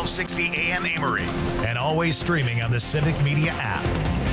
1260 AM Emory, and always streaming on the Civic Media app.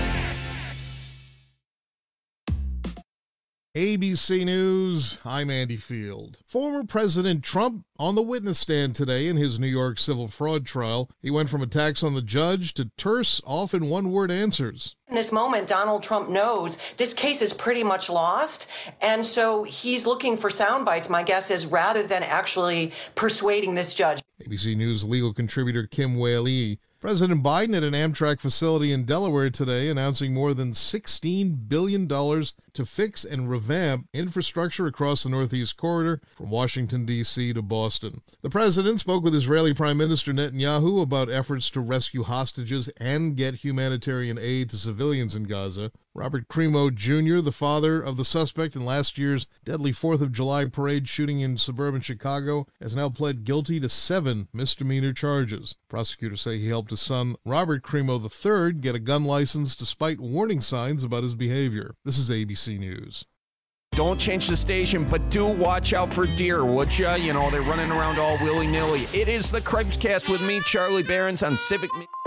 ABC News, I'm Andy Field. Former President Trump on the witness stand today in his New York civil fraud trial. He went from attacks on the judge to terse, often one-word answers. In this moment, Donald Trump knows this case is pretty much lost, and so he's looking for sound bites, my guess is, rather than actually persuading this judge. ABC News legal contributor Kim Whaley. President Biden at an Amtrak facility in Delaware today announcing more than $16 billion to fix and revamp infrastructure across the Northeast Corridor from Washington, D.C. to Boston. The president spoke with Israeli Prime Minister Netanyahu about efforts to rescue hostages and get humanitarian aid to civilians in Gaza. Robert Crimo Jr., the father of the suspect in last year's deadly 4th of July parade shooting in suburban Chicago, has now pled guilty to 7 misdemeanor charges. Prosecutors say he helped his son, Robert Crimo III, get a gun license despite warning signs about his behavior. This is ABC News. Don't change the station, but do watch out for deer, would ya? You know, they're running around all willy-nilly. It is the Krebscast with me, Charlie Behrens, on Civic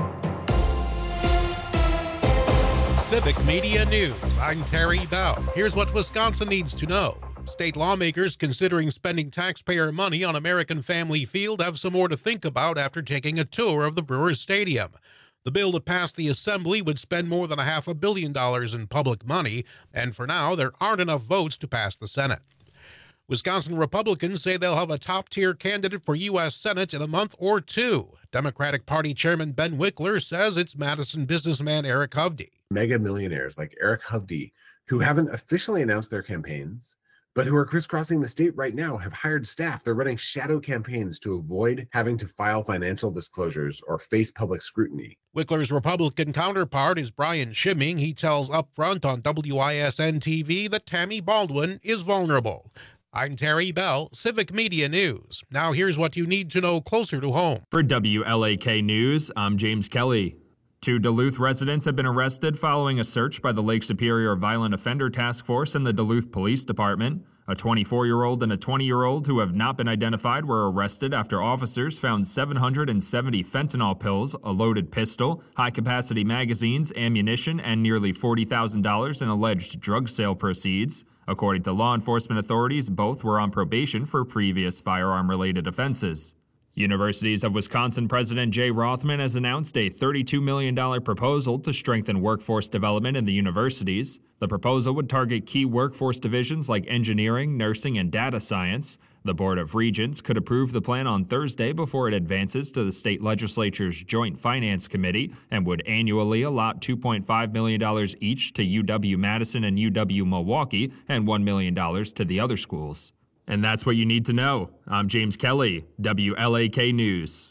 Media News. I'm Terry Bell. Here's what Wisconsin needs to know. State lawmakers considering spending taxpayer money on American Family Field have some more to think about after taking a tour of the Brewers Stadium. The bill that passed the Assembly would spend more than $500 million in public money, and for now, there aren't enough votes to pass the Senate. Wisconsin Republicans say they'll have a top-tier candidate for U.S. Senate in a month or two. Democratic Party Chairman Ben Wickler says it's Madison businessman Eric Hovde. Mega millionaires like Eric Hovde, who haven't officially announced their campaigns, but who are crisscrossing the state right now, have hired staff. They're running shadow campaigns to avoid having to file financial disclosures or face public scrutiny. Wickler's Republican counterpart is Brian Schimming. He tells Upfront on WISN TV that Tammy Baldwin is vulnerable. I'm Terry Bell, Civic Media News. Now here's what you need to know closer to home. For WLAK News, I'm James Kelly. 2 Duluth residents have been arrested following a search by the Lake Superior Violent Offender Task Force and the Duluth Police Department. A 24-year-old and a 20-year-old who have not been identified were arrested after officers found 770 fentanyl pills, a loaded pistol, high-capacity magazines, ammunition, and nearly $40,000 in alleged drug sale proceeds. According to law enforcement authorities, both were on probation for previous firearm-related offenses. Universities of Wisconsin President Jay Rothman has announced a $32 million proposal to strengthen workforce development in the universities. The proposal would target key workforce divisions like engineering, nursing, and data science. The Board of Regents could approve the plan on Thursday before it advances to the state legislature's Joint Finance Committee and would annually allot $2.5 million each to UW-Madison and UW-Milwaukee and $1 million to the other schools. And that's what you need to know. I'm James Kelly, WLAK News.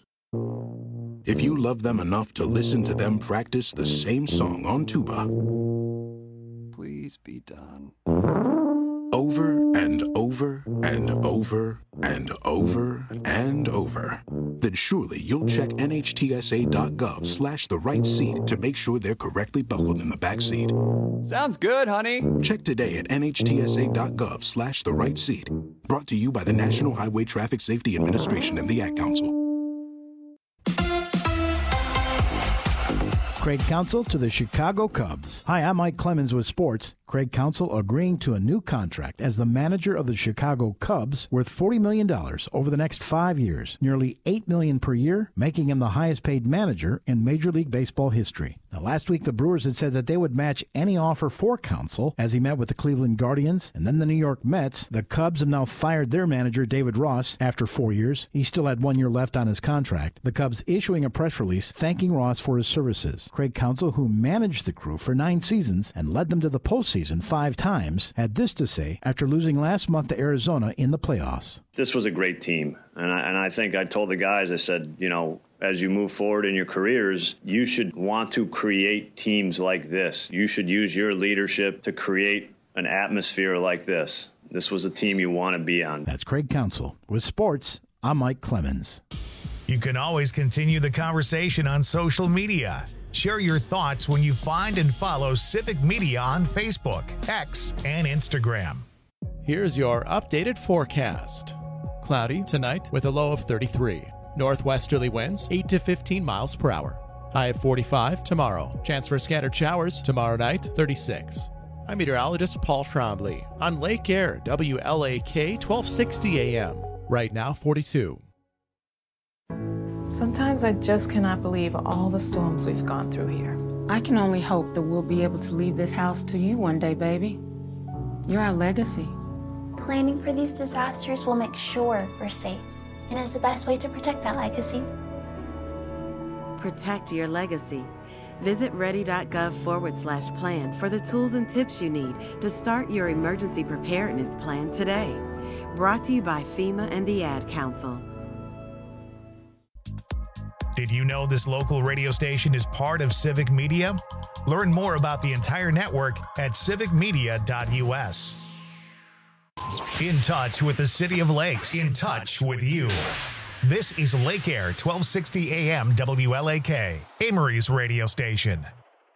If you love them enough to listen to them practice the same song on tuba, please be done. Over and over and over and over and over, then surely you'll check NHTSA.gov/the right seat to make sure they're correctly buckled in the back seat. Sounds good, honey. Check today at NHTSA.gov/the right seat. Brought to you by the National Highway Traffic Safety Administration and the Ad Council. Craig Counsell to the Chicago Cubs. Hi, I'm Mike Clemens with sports. Craig Counsell agreeing to a new contract as the manager of the Chicago Cubs worth $40 million over the next 5 years, nearly $8 million per year, making him the highest paid manager in Major League Baseball history. Now, last week, the Brewers had said that they would match any offer for Counsell as he met with the Cleveland Guardians and then the New York Mets. The Cubs have now fired their manager, David Ross, after 4 years. He still had 1 year left on his contract. The Cubs issuing a press release thanking Ross for his services. Craig Counsell, who managed the crew for 9 seasons and led them to the postseason 5 times, had this to say after losing last month to Arizona in the playoffs. This was a great team, and I think I told the guys, I said, you know, as you move forward in your careers, you should want to create teams like this. You should use your leadership to create an atmosphere like this. This was a team you want to be on. That's Craig Counsell. With sports, I'm Mike Clemens. You can always continue the conversation on social media. Share your thoughts when you find and follow Civic Media on Facebook, X, and Instagram. Here's your updated forecast. Cloudy tonight with a low of 33. Northwesterly winds 8 to 15 miles per hour. High of 45 tomorrow. Chance for scattered showers tomorrow night, 36. I'm meteorologist Paul Trombley on Lake Air, WLAK 1260 AM. Right now, 42. Sometimes I just cannot believe all the storms we've gone through here. I can only hope that we'll be able to leave this house to you one day, baby. You're our legacy. Planning for these disasters will make sure we're safe, and is the best way to protect that legacy. Protect your legacy. Visit ready.gov/plan for the tools and tips you need to start your emergency preparedness plan today. Brought to you by FEMA and the Ad Council. Did you know this local radio station is part of Civic Media? Learn more about the entire network at civicmedia.us. In touch with the City of Lakes. In touch with you. This is Lake Air 1260 AM WLAK, Amory's radio station.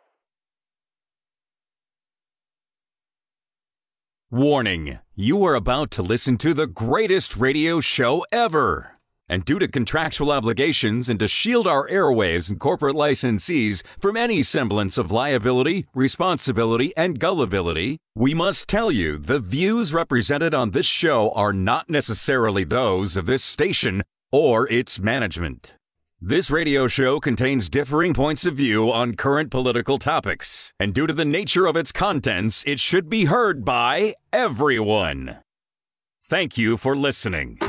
Warning, you are about to listen to the greatest radio show ever. And due to contractual obligations and to shield our airwaves and corporate licensees from any semblance of liability, responsibility, and gullibility, we must tell you the views represented on this show are not necessarily those of this station or its management. This radio show contains differing points of view on current political topics, and due to the nature of its contents, it should be heard by everyone. Thank you for listening.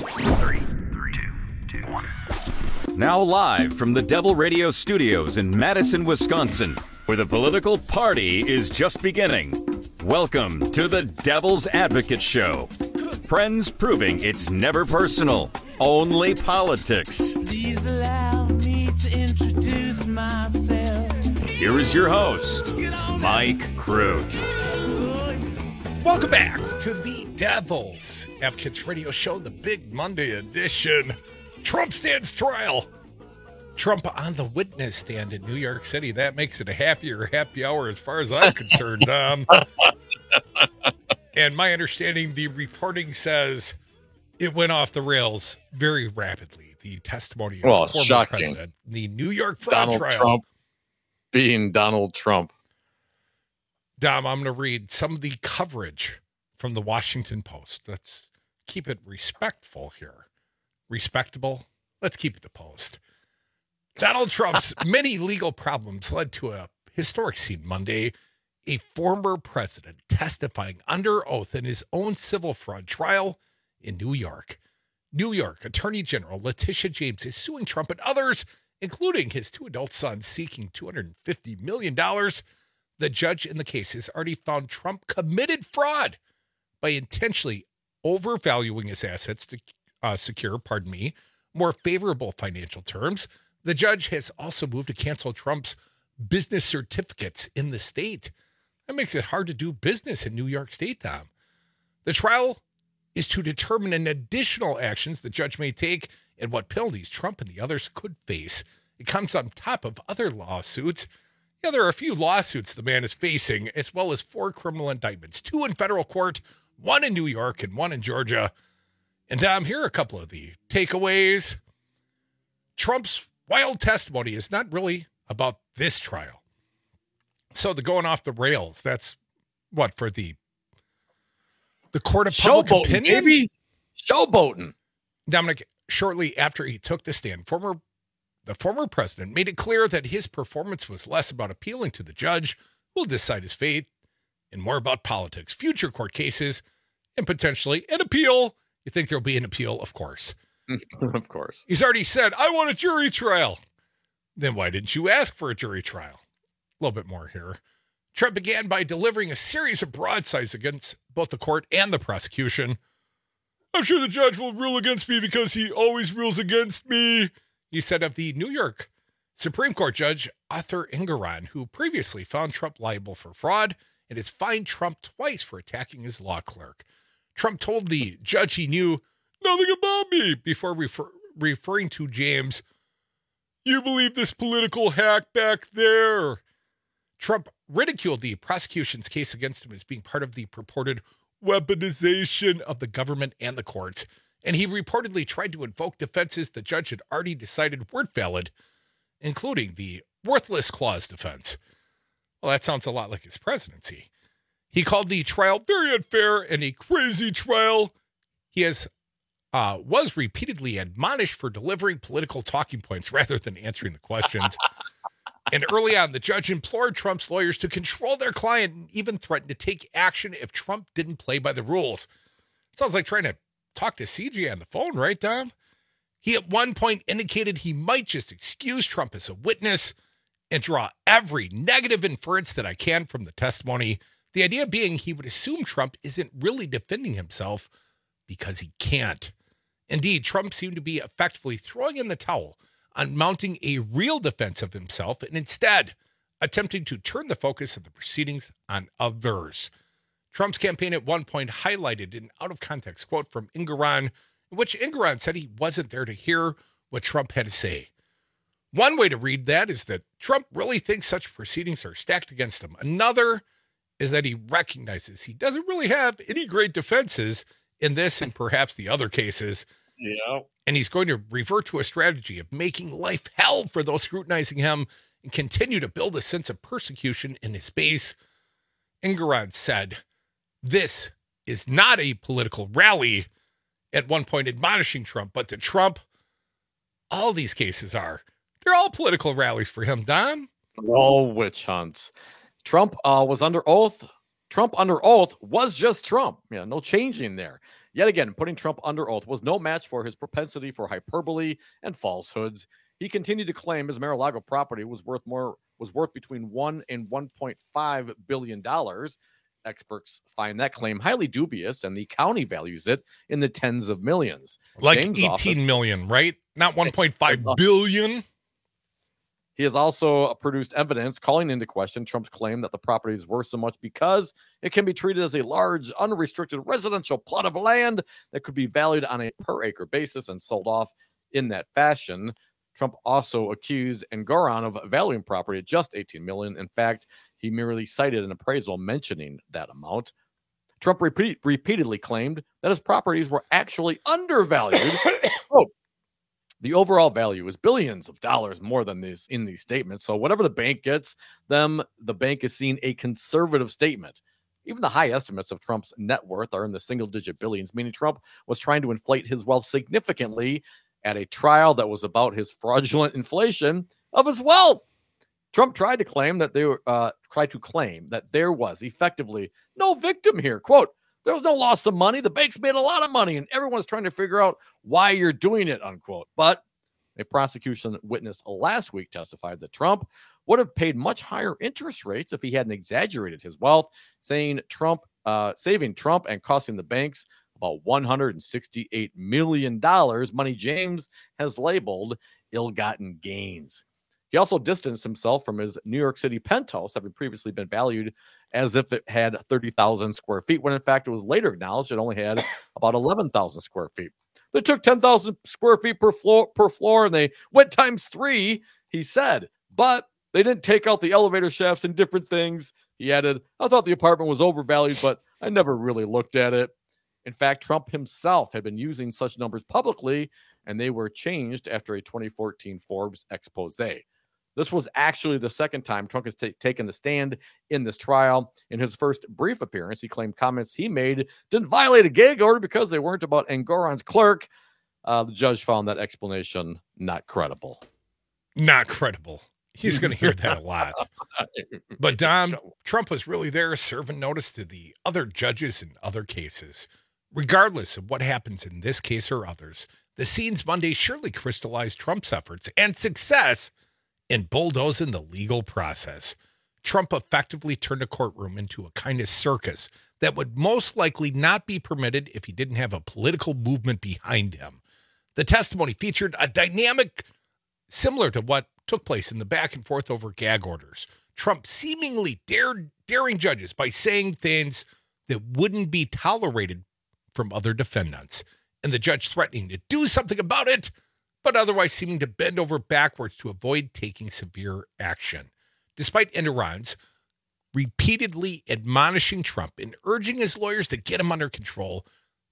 Now live from the Devil Radio Studios in Madison, Wisconsin, where the political party is just beginning. Welcome to the Devil's Advocate Show. Friends proving it's never personal, only politics. Please allow me to introduce myself. Here is your host, Mike Crute. Welcome back to the Devil's Advocates Radio Show, the big Monday edition. Trump stands trial. Trump on the witness stand in New York City. That makes it a happy hour as far as I'm concerned. And my understanding, the reporting says it went off the rails very rapidly. The testimony of the former shocking. president, the New York fraud Donald trial. Trump being Donald Trump. Dom, I'm going to read some of the coverage from the Washington Post. Let's keep it respectful here. Respectable. Let's keep it the Post. Donald Trump's many legal problems led to a historic scene Monday. A former president testifying under oath in his own civil fraud trial in New York. New York Attorney General Letitia James is suing Trump and others, including his two adult sons, seeking $250 million. The judge in the case has already found Trump committed fraud by intentionally overvaluing his assets to secure, more favorable financial terms. The judge has also moved to cancel Trump's business certificates in the state. That makes it hard to do business in New York State, Tom. The trial is to determine an additional actions the judge may take and what penalties Trump and the others could face. It comes on top of other lawsuits. Yeah, there are a few lawsuits the man is facing, as well as 4 criminal indictments, 2 in federal court, 1 in New York and 1 in Georgia. And Dom, here are a couple of the takeaways. Trump's wild testimony is not really about this trial. So the going off the rails, that's what, for the court of public opinion? Baby. Showboating. Dominic, shortly after he took the stand, the former president made it clear that his performance was less about appealing to the judge who will decide his fate and more about politics, future court cases, and potentially an appeal. You think there'll be an appeal? Of course. Of course. He's already said, I want a jury trial. Then why didn't you ask for a jury trial? A little bit more here. Trump began by delivering a series of broadsides against both the court and the prosecution. I'm sure the judge will rule against me because he always rules against me, he said of the New York Supreme Court Judge Arthur Engoron, who previously found Trump liable for fraud and has fined Trump twice for attacking his law clerk. Trump told the judge he knew nothing about me before referring to James. You believe this political hack back there. Trump ridiculed the prosecution's case against him as being part of the purported weaponization of the government and the courts. and he reportedly tried to invoke defenses the judge had already decided weren't valid, including the worthless clause defense. Well, that sounds a lot like his presidency. He called the trial very unfair and a crazy trial. He was repeatedly admonished for delivering political talking points rather than answering the questions. And early on, the judge implored Trump's lawyers to control their client and even threatened to take action if Trump didn't play by the rules. Sounds like trying to talk to CJ on the phone, right, Dom? He at one point indicated he might just excuse Trump as a witness and draw every negative inference that I can from the testimony. The idea being he would assume Trump isn't really defending himself because he can't. Indeed, Trump seemed to be effectively throwing in the towel on mounting a real defense of himself and instead attempting to turn the focus of the proceedings on others. Trump's campaign at one point highlighted an out-of-context quote from Engoron, in which Engoron said he wasn't there to hear what Trump had to say. One way to read that is that Trump really thinks such proceedings are stacked against him. Another is that he recognizes he doesn't really have any great defenses in this and perhaps the other cases. Yeah. And he's going to revert to a strategy of making life hell for those scrutinizing him and continue to build a sense of persecution in his base. Engoron said, "This is not a political rally," at one point admonishing Trump, but to Trump, all these cases are. They're all political rallies for him, Don. All witch hunts. Trump was under oath. Trump under oath was just Trump. Yeah, no changing there. Yet again, putting Trump under oath was no match for his propensity for hyperbole and falsehoods. He continued to claim his Mar-a-Lago property was worth between $1 and $1.5 billion. Experts find that claim highly dubious, and the county values it in the tens of millions. Like 18 million, right? Not 1.5 billion. He has also produced evidence calling into question Trump's claim that the property is worth so much because it can be treated as a large, unrestricted residential plot of land that could be valued on a per-acre basis and sold off in that fashion. Trump also accused Engoron of valuing property at just $18 million. In fact, he merely cited an appraisal mentioning that amount. Trump repeatedly claimed that his properties were actually undervalued. The overall value is billions of dollars more than this in these statements. So whatever the bank gets them, the bank is seeing a conservative statement. Even the high estimates of Trump's net worth are in the single-digit billions, meaning Trump was trying to inflate his wealth significantly at a trial that was about his fraudulent inflation of his wealth. Trump tried to claim that there was effectively no victim here. Quote, "There was no loss of money. The banks made a lot of money, and everyone's trying to figure out why you're doing it," unquote. But a prosecution witness last week testified that Trump would have paid much higher interest rates if he hadn't exaggerated his wealth, saving Trump and costing the banks about $168 million, money James has labeled ill-gotten gains. He also distanced himself from his New York City penthouse, having previously been valued as if it had 30,000 square feet, when in fact it was later acknowledged it only had about 11,000 square feet. They took 10,000 square feet per floor, and they went times 3, he said. But they didn't take out the elevator shafts and different things. He added, "I thought the apartment was overvalued, but I never really looked at it." In fact, Trump himself had been using such numbers publicly, and they were changed after a 2014 Forbes expose. This was actually the second time Trump has taken the stand in this trial. In his first brief appearance, he claimed comments he made didn't violate a gag order because they weren't about Engoron's clerk. The judge found that explanation not credible. Not credible. He's going to hear that a lot. But Dom, Trump was really there serving notice to the other judges in other cases. Regardless of what happens in this case or others, the scenes Monday surely crystallized Trump's efforts and success in bulldozing the legal process. Trump effectively turned a courtroom into a kind of circus that would most likely not be permitted if he didn't have a political movement behind him. The testimony featured a dynamic similar to what took place in the back and forth over gag orders. Trump seemingly daring judges by saying things that wouldn't be tolerated from other defendants, and the judge threatening to do something about it, but otherwise seeming to bend over backwards to avoid taking severe action. Despite Engoron's repeatedly admonishing Trump and urging his lawyers to get him under control,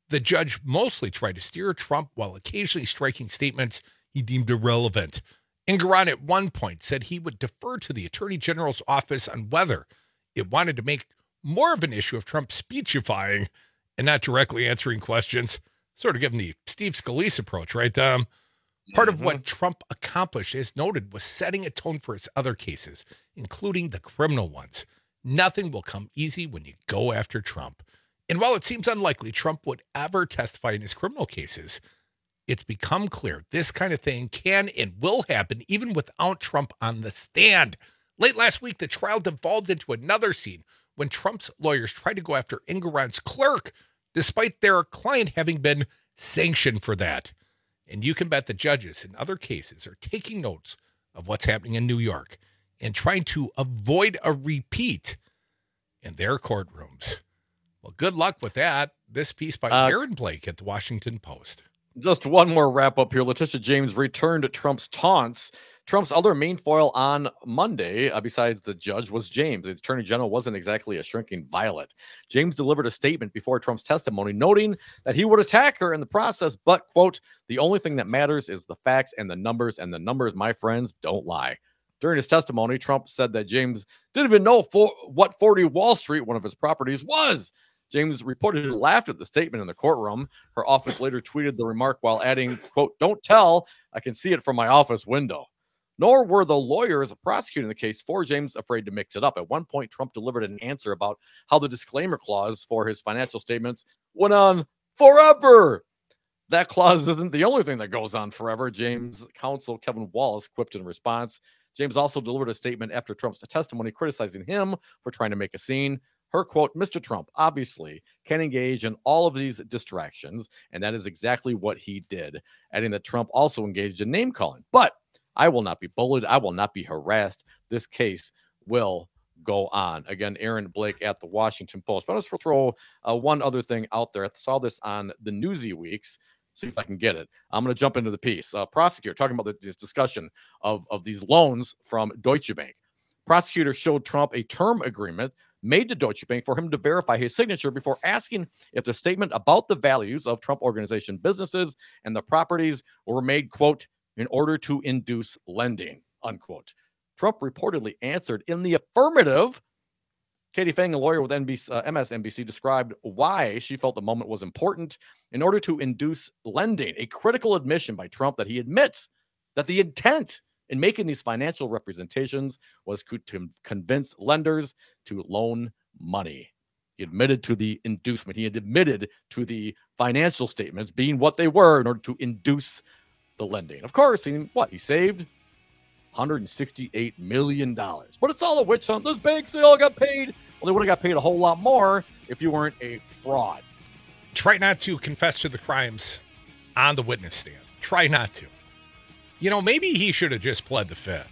The judge mostly tried to steer Trump while occasionally striking statements he deemed irrelevant. Engoron at one point said he would defer to the Attorney General's office on whether it wanted to make more of an issue of Trump speechifying and not directly answering questions. Sort of giving the Steve Scalise approach, right, Dom? Part of what Trump accomplished, as noted, was setting a tone for his other cases, including the criminal ones. Nothing will come easy when you go after Trump. And while it seems unlikely Trump would ever testify in his criminal cases, it's become clear this kind of thing can and will happen even without Trump on the stand. Late last week, the trial devolved into another scene when Trump's lawyers tried to go after Engoron's clerk, despite their client having been sanctioned for that. And you can bet the judges in other cases are taking notes of what's happening in New York and trying to avoid a repeat in their courtrooms. Well, good luck with that. This piece by Aaron Blake at the Washington Post. Just one more wrap up here. Letitia James returned to Trump's taunts. Trump's other main foil on Monday, besides the judge, was James. The attorney general wasn't exactly a shrinking violet. James delivered a statement before Trump's testimony, noting that he would attack her in the process, but, quote, the only thing that matters is the facts and the numbers, my friends, don't lie. During his testimony, Trump said that James didn't even know what 40 Wall Street, one of his properties, was. James reportedly laughed at the statement in the courtroom. Her office later tweeted the remark while adding, quote, don't tell, I can see it from my office window. Nor were the lawyers prosecuting the case for James afraid to mix it up. At one point, Trump delivered an answer about how the disclaimer clause for his financial statements went on forever. That clause isn't the only thing that goes on forever, James' counsel Kevin Wallace quipped in response. James also delivered a statement after Trump's testimony criticizing him for trying to make a scene. Her quote, Mr. Trump obviously can engage in all of these distractions, and that is exactly what he did, adding that Trump also engaged in name calling. But I will not be bullied. I will not be harassed. This case will go on. Again, Aaron Blake at the Washington Post. But I'll just throw one other thing out there. I saw this on the Newsy Weeks. See if I can get it. I'm going to jump into the piece. Prosecutor talking about this discussion of these loans from Deutsche Bank. Prosecutor showed Trump a term agreement made to Deutsche Bank for him to verify his signature before asking if the statement about the values of Trump Organization businesses and the properties were made, quote, in order to induce lending, unquote. Trump reportedly answered in the affirmative. Katie Fang, a lawyer with MSNBC, described why she felt the moment was important in order to induce lending, a critical admission by Trump that he admits that the intent in making these financial representations was to convince lenders to loan money. He admitted to the inducement. He had admitted to the financial statements being what they were in order to induce the lending. Of course, he saved $168 million. But it's all a witch hunt. Those banks, they all got paid. Well, they would have got paid a whole lot more if you weren't a fraud. Try not to confess to the crimes on the witness stand. Try not to. You know, maybe he should have just pled the fifth.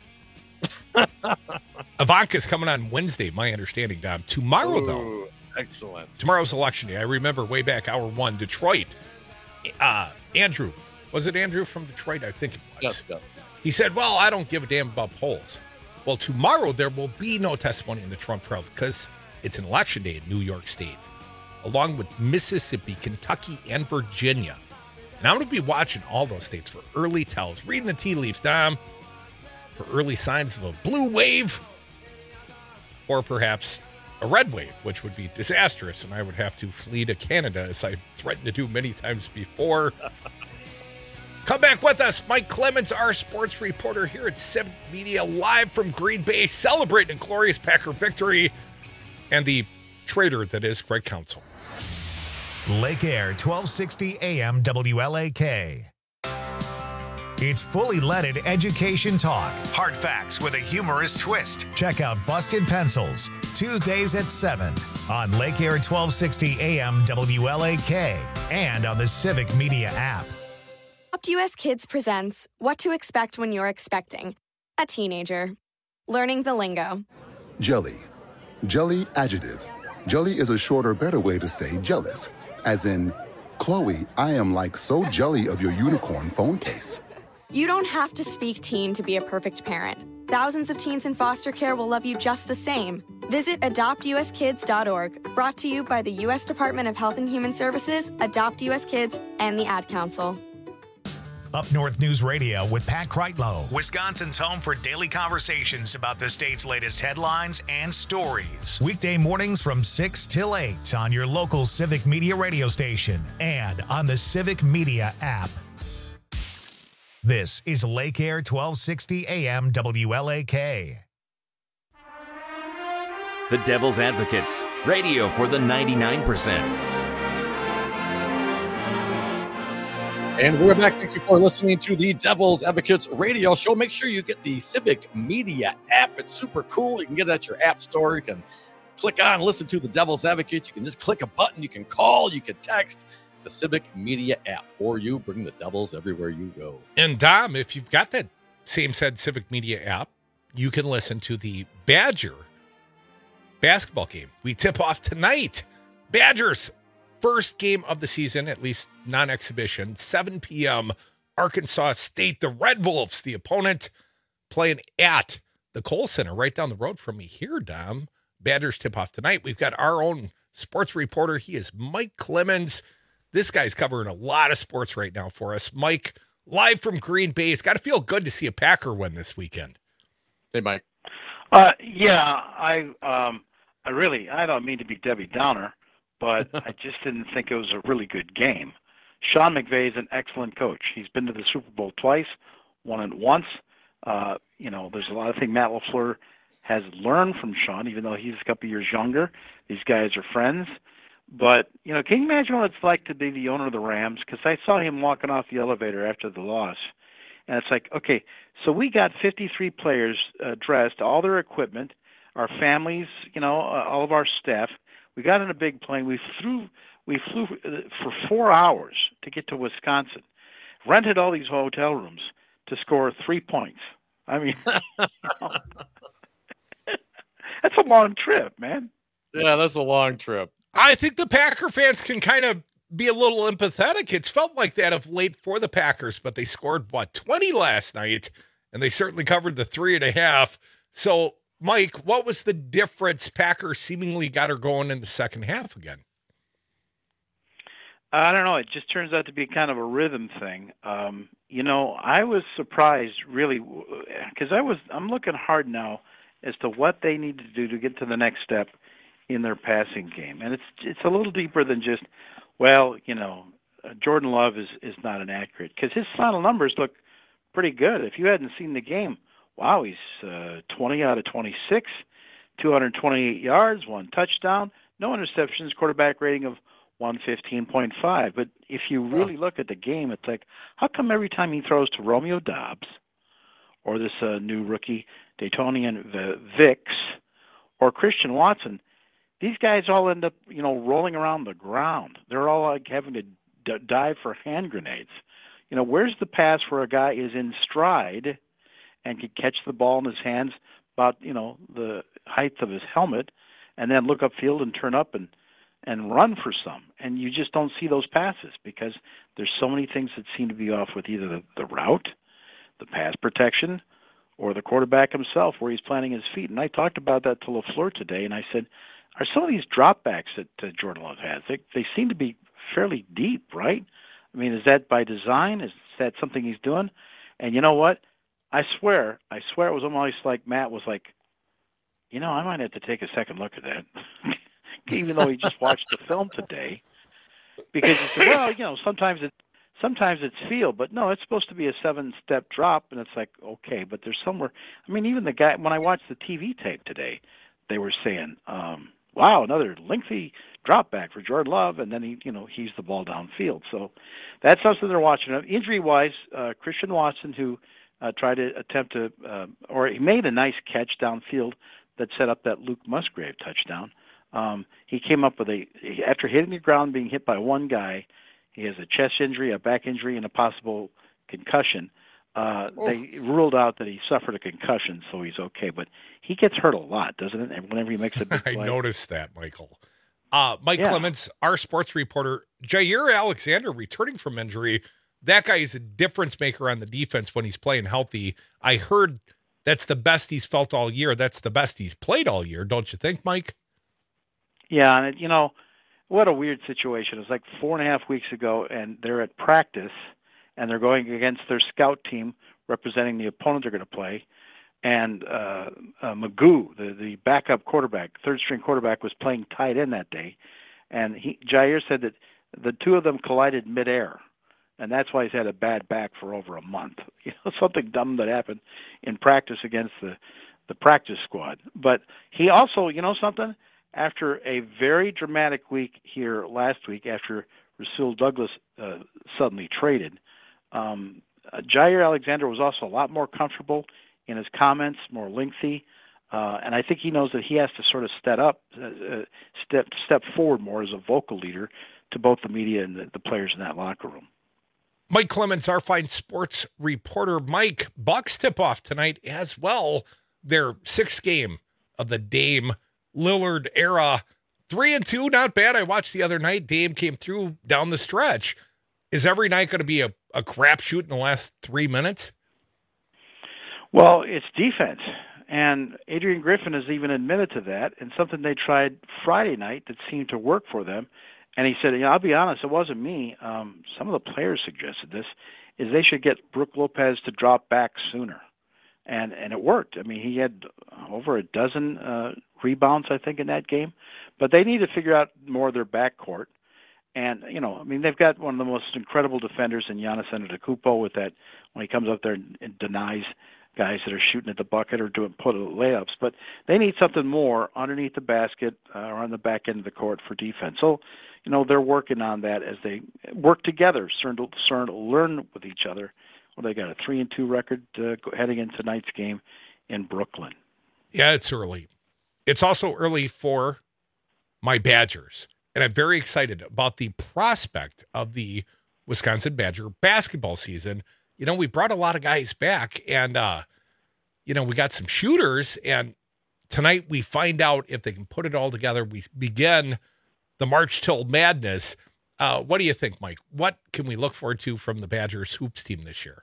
Ivanka's coming on Wednesday, my understanding, Dom. Tomorrow, though. Excellent. Tomorrow's election day. I remember way back hour one, Detroit. Andrew. Was it Andrew from Detroit? I think it was. Yes. He said, well, I don't give a damn about polls. Well, tomorrow there will be no testimony in the Trump trial because it's an election day in New York State, along with Mississippi, Kentucky, and Virginia. And I'm going to be watching all those states for early tells, reading the tea leaves, Dom, for early signs of a blue wave or perhaps a red wave, which would be disastrous, and I would have to flee to Canada, as I threatened to do many times before. Come back with us. Mike Clemens, our sports reporter here at Civic Media, live from Green Bay, celebrating a glorious Packer victory, and the traitor that is Craig Counsell. Lake Air, 1260 AM WLAK. It's fully leaded education talk. Hard facts with a humorous twist. Check out Busted Pencils, Tuesdays at 7 on Lake Air 1260 AM WLAK and on the Civic Media app. US Kids presents What to Expect When You're Expecting a Teenager. Learning the lingo. Jelly. Jelly adjective. Jelly is a shorter, better way to say jealous. As in, Chloe, I am like so jelly of your unicorn phone case. You don't have to speak teen to be a perfect parent. Thousands of teens in foster care will love you just the same. Visit adoptuskids.org, brought to you by the U.S. Department of Health and Human Services, Adopt U.S. Kids, and the Ad Council. Up North News Radio with Pat Kreitlow, Wisconsin's home for daily conversations about the state's latest headlines and stories. Weekday mornings from 6 till 8 on your local Civic Media radio station and on the Civic Media app. This is Lake Air 1260 AM WLAK. The Devil's Advocates, radio for the 99%. And we're back. Thank you for listening to the Devil's Advocates radio show. Make sure you get the Civic Media app. It's super cool. You can get it at your app store. You can click on, listen to the Devil's Advocates. You can just click a button. You can call. You can text. The Civic Media app for you. Bring the Devils everywhere you go. And Dom, if you've got that same said Civic Media app, you can listen to the Badger basketball game. We tip off tonight. Badgers. First game of the season, at least non-exhibition, 7 p.m., Arkansas State. The Red Wolves, the opponent, playing at the Kohl Center right down the road from me here, Dom. Badgers tip off tonight. We've got our own sports reporter. He is Mike Clemens. This guy's covering a lot of sports right now for us. Mike, live from Green Bay. It's got to feel good to see a Packer win this weekend. Hey, Mike. Yeah, I don't mean to be Debbie Downer, but I just didn't think it was a really good game. Sean McVay is an excellent coach. He's been to the Super Bowl twice, won it once. There's a lot of things Matt LaFleur has learned from Sean, even though he's a couple years younger. These guys are friends. But, can you imagine what it's like to be the owner of the Rams? Because I saw him walking off the elevator after the loss. And it's like, okay, so we got 53 players dressed, all their equipment, our families, all of our staff. We got in a big plane. We flew for 4 hours to get to Wisconsin, rented all these hotel rooms to score 3 points. I mean, that's a long trip, man. Yeah, that's a long trip. I think the Packer fans can kind of be a little empathetic. It's felt like that of late for the Packers, but they scored, 20 last night, and they certainly covered the 3.5. So, Mike, what was the difference? Packers seemingly got her going in the second half again. I don't know. It just turns out to be kind of a rhythm thing. I was surprised, really, because I'm looking hard now as to what they need to do to get to the next step in their passing game. And it's a little deeper than just, Jordan Love is not inaccurate, because his final numbers look pretty good. If you hadn't seen the game, wow, he's 20 out of 26, 228 yards, 1 touchdown, no interceptions, quarterback rating of 115.5. But if you really look at the game, it's like, how come every time he throws to Romeo Doubs or this new rookie Daytonian Vicks or Christian Watson, these guys all end up, rolling around the ground. They're all like having to dive for hand grenades. Where's the pass where a guy is in stride and can catch the ball in his hands about, the height of his helmet, and then look upfield and turn up and run for some? And you just don't see those passes because there's so many things that seem to be off with either the route, the pass protection, or the quarterback himself where he's planting his feet. And I talked about that to LaFleur today, and I said, are some of these dropbacks that Jordan Love has, they seem to be fairly deep, right? I mean, is that by design? Is that something he's doing? And you know what? I swear it was almost like Matt was like, I might have to take a second look at that, even though he just watched the film today. Because he said, sometimes it's feel, but no, it's supposed to be a 7-step drop, and it's like, okay, but there's somewhere. I mean, even the guy, when I watched the TV tape today, they were saying, wow, another lengthy drop back for Jordan Love, and then he's the ball downfield. So that's something they're watching. Injury-wise, Christian Watson, who tried to attempt to, or he made a nice catch downfield that set up that Luke Musgrave touchdown. He came up with after hitting the ground, being hit by one guy, he has a chest injury, a back injury, and a possible concussion. They ruled out that he suffered a concussion, so he's okay. But he gets hurt a lot, doesn't it? And whenever he makes a big play. I noticed that, Michael. Mike Clemens, our sports reporter, Jair Alexander returning from injury. That guy is a difference maker on the defense when he's playing healthy. I heard that's the best he's felt all year. That's the best he's played all year, don't you think, Mike? Yeah, and what a weird situation. It's like 4.5 weeks ago, and they're at practice, and they're going against their scout team representing the opponent they're going to play. And Magoo, the backup quarterback, third-string quarterback, was playing tight end that day. And Jair said that the two of them collided midair, and that's why he's had a bad back for over a month. Something dumb that happened in practice against the practice squad. But he also, something? After a very dramatic week here last week, after Rasul Douglas suddenly traded, Jair Alexander was also a lot more comfortable in his comments, more lengthy, and I think he knows that he has to sort of step forward more as a vocal leader to both the media and the players in that locker room. Mike Clemens, our fine sports reporter. Mike, Bucks tip off tonight as well. Their 6th game of the Dame Lillard era. 3-2, not bad. I watched the other night. Dame came through down the stretch. Is every night going to be a crapshoot in the last 3 minutes? Well, it's defense. And Adrian Griffin has even admitted to that, and something they tried Friday night that seemed to work for them. And he said, I'll be honest, it wasn't me. Some of the players suggested this, is they should get Brook Lopez to drop back sooner. And it worked. I mean, he had over a dozen rebounds, I think, in that game. But they need to figure out more of their backcourt. And, they've got one of the most incredible defenders in Giannis Antetokounmpo with that, when he comes up there and denies guys that are shooting at the bucket or doing layups. But they need something more underneath the basket or on the back end of the court for defense. So, they're working on that as they work together, learn with each other. Well, they got a 3-2 record heading into tonight's game in Brooklyn. Yeah, it's early. It's also early for my Badgers, and I'm very excited about the prospect of the Wisconsin Badger basketball season. We brought a lot of guys back, and, we got some shooters, and tonight we find out if they can put it all together. We begin the march till madness. What do you think, Mike? What can we look forward to from the Badgers hoops team this year?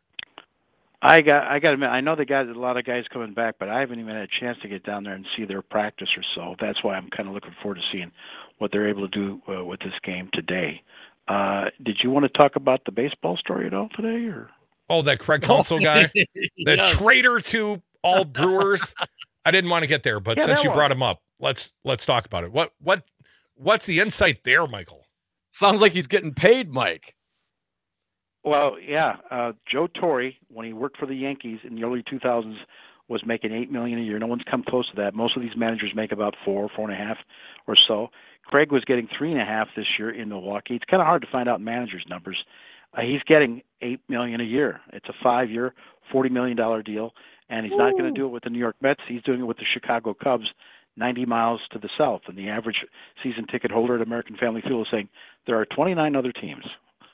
I got to admit, I know they got a lot of guys coming back, but I haven't even had a chance to get down there and see their practice or so. That's why I'm kind of looking forward to seeing what they're able to do with this game today. Did you want to talk about the baseball story at all today, or? Oh, that Craig Counsell guy, the yes. Traitor to all Brewers. I didn't want to get there, but since you brought him up, let's talk about it. What's the insight there, Michael? Sounds like he's getting paid, Mike. Well, yeah. Joe Torre, when he worked for the Yankees in the early 2000s, was making $8 million a year. No one's come close to that. Most of these managers make about $4.5 or so. Craig was getting $3.5 this year in Milwaukee. It's kind of hard to find out managers' numbers. He's getting $8 million a year. It's a 5-year, $40 million deal, and he's not going to do it with the New York Mets. He's doing it with the Chicago Cubs, 90 miles to the south. And the average season ticket holder at American Family Field is saying there are 29 other teams.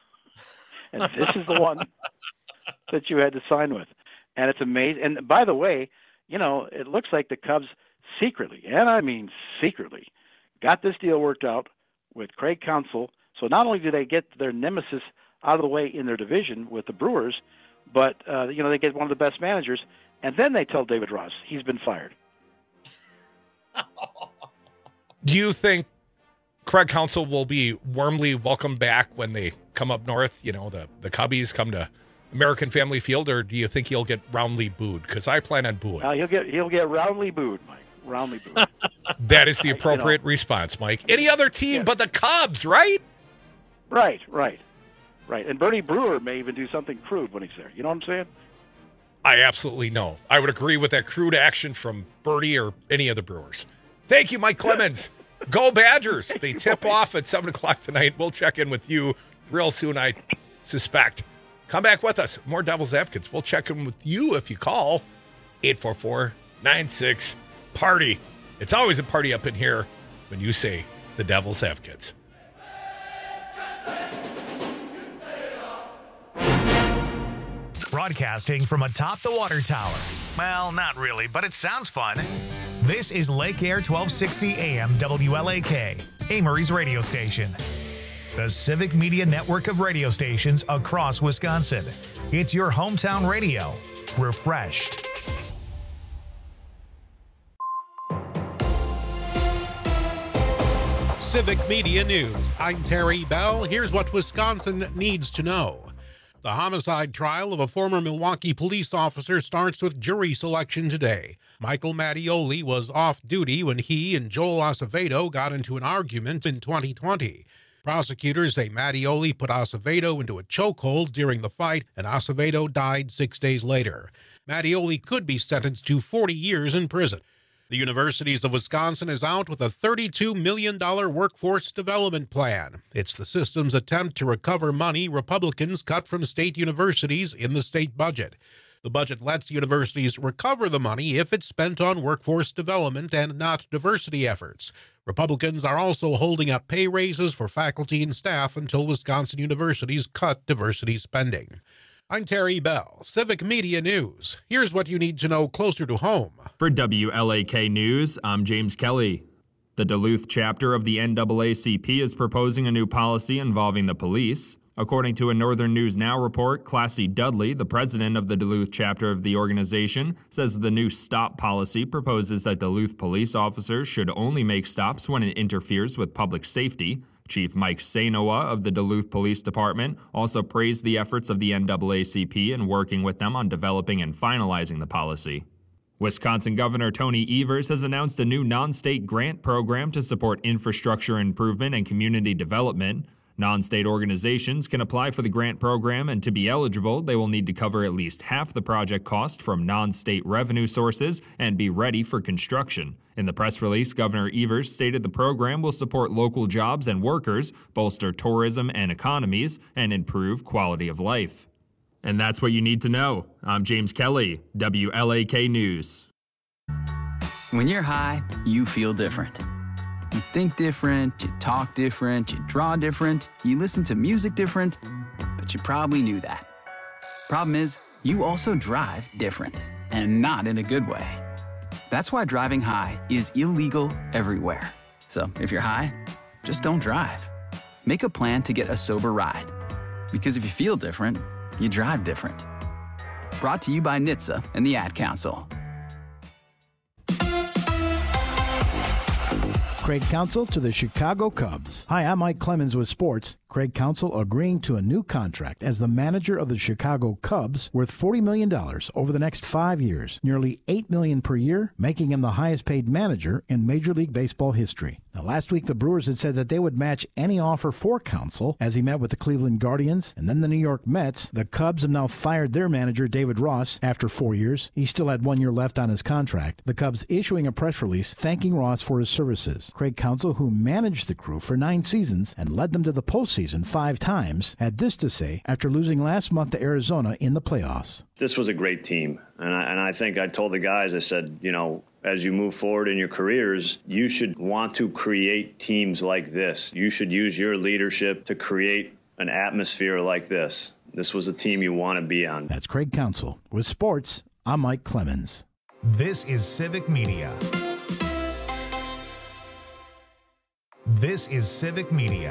And this is the one that you had to sign with. And it's amazing. And by the way, it looks like the Cubs secretly, and I mean secretly, got this deal worked out with Craig Counsell. So not only do they get their nemesis out of the way in their division with the Brewers, but, they get one of the best managers. And then they tell David Ross he's been fired. Do you think Craig Counsell will be warmly welcomed back when they come up north? The Cubbies come to American Family Field, or do you think he'll get roundly booed? Because I plan on booing. He'll get roundly booed, Mike. Roundly booed. That is the appropriate response, Mike. Any other team but the Cubs, right? Right. And Bernie Brewer may even do something crude when he's there. You know what I'm saying? I absolutely know. I would agree with that crude action from Bernie or any of the Brewers. Thank you, Mike Clemens. Go Badgers. They tip off at 7 o'clock tonight. We'll check in with you real soon, I suspect. Come back with us. More Devil's Advocates. We'll check in with you if you call 844-96-PARTY. It's always a party up in here when you say the Devil's Advocates. Broadcasting from atop the water tower. Well, not really, but it sounds fun. This is Lake Air 1260 AM WLAK, Amory's radio station. The Civic Media network of radio stations across Wisconsin. It's your hometown radio. Refreshed. Civic Media News. I'm Terry Bell. Here's what Wisconsin needs to know. The homicide trial of a former Milwaukee police officer starts with jury selection today. Michael Mattioli was off duty when he and Joel Acevedo got into an argument in 2020. Prosecutors say Mattioli put Acevedo into a chokehold during the fight, and Acevedo died 6 days later. Mattioli could be sentenced to 40 years in prison. The Universities of Wisconsin is out with a $32 million workforce development plan. It's the system's attempt to recover money Republicans cut from state universities in the state budget. The budget lets universities recover the money if it's spent on workforce development and not diversity efforts. Republicans are also holding up pay raises for faculty and staff until Wisconsin universities cut diversity spending. I'm Terry Bell, Civic Media News. Here's what you need to know closer to home. For WLAK News, I'm James Kelly. The Duluth chapter of the NAACP is proposing a new policy involving the police. According to a Northern News Now report, Classy Dudley, the president of the Duluth chapter of the organization, says the new stop policy proposes that Duluth police officers should only make stops when it interferes with public safety. Chief Mike Sainoa of the Duluth Police Department also praised the efforts of the NAACP in working with them on developing and finalizing the policy. Wisconsin Governor Tony Evers has announced a new non-state grant program to support infrastructure improvement and community development. Non-state organizations can apply for the grant program, and to be eligible, they will need to cover at least half the project cost from non-state revenue sources and be ready for construction. In the press release, Governor Evers stated the program will support local jobs and workers, bolster tourism and economies, and improve quality of life. And that's what you need to know. I'm James Kelly, WLAK News. When you're high, you feel different. You think different, you talk different, you draw different, you listen to music different, but you probably knew that. Problem is, you also drive different, and not in a good way. That's why driving high is illegal everywhere. So if you're high, just don't drive. Make a plan to get a sober ride. Because if you feel different, you drive different. Brought to you by NHTSA and the Ad Council. Craig Counsell to the Chicago Cubs. Hi, I'm Mike Clemens with sports. Craig Counsell agreeing to a new contract as the manager of the Chicago Cubs worth $40 million over the next 5 years, nearly $8 million per year, making him the highest paid manager in Major League Baseball history. Now, last week, the Brewers had said that they would match any offer for Counsell as he met with the Cleveland Guardians and then the New York Mets. The Cubs have now fired their manager, David Ross, after 4 years. He still had 1 year left on his contract. The Cubs issuing a press release thanking Ross for his services. Craig Counsell, who managed the crew for 9 seasons and led them to the postseason 5 times, had this to say after losing last month to Arizona in the playoffs. This was a great team. And I think I told the guys, I said, you know, as you move forward in your careers, you should want to create teams like this. You should use your leadership to create an atmosphere like this. This was a team you want to be on. That's Craig Counsell. With sports, I'm Mike Clemens. This is Civic Media. This is Civic Media.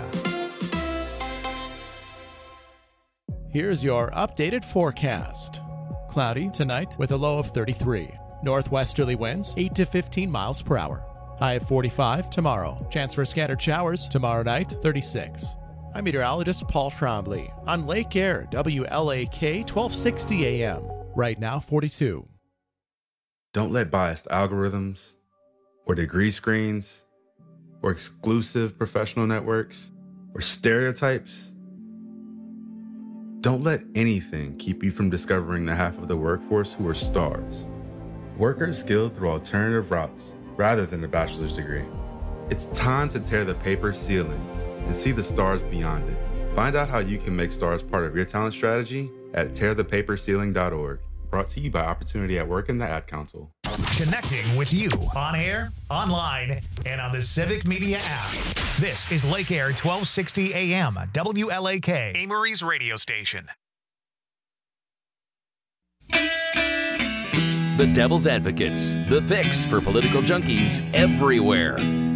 Here's your updated forecast. Cloudy tonight with a low of 33. Northwesterly winds 8 to 15 miles per hour. High of 45 tomorrow. Chance for scattered showers tomorrow night, 36. I'm meteorologist Paul Trombley on Lake Air, WLAK 1260 AM. Right now, 42. Don't let biased algorithms or degree screens or exclusive professional networks or stereotypes. Don't let anything keep you from discovering the half of the workforce who are stars. Workers skilled through alternative routes rather than a bachelor's degree. It's time to tear the paper ceiling and see the stars beyond it. Find out how you can make stars part of your talent strategy at tearthepaperceiling.org. Brought to you by Opportunity at Work and the Ad Council. Connecting with you on air, online, and on the Civic Media app. This is Lake Air 1260 AM, WLAK, Amory's radio station. The Devil's Advocates, the fix for political junkies everywhere.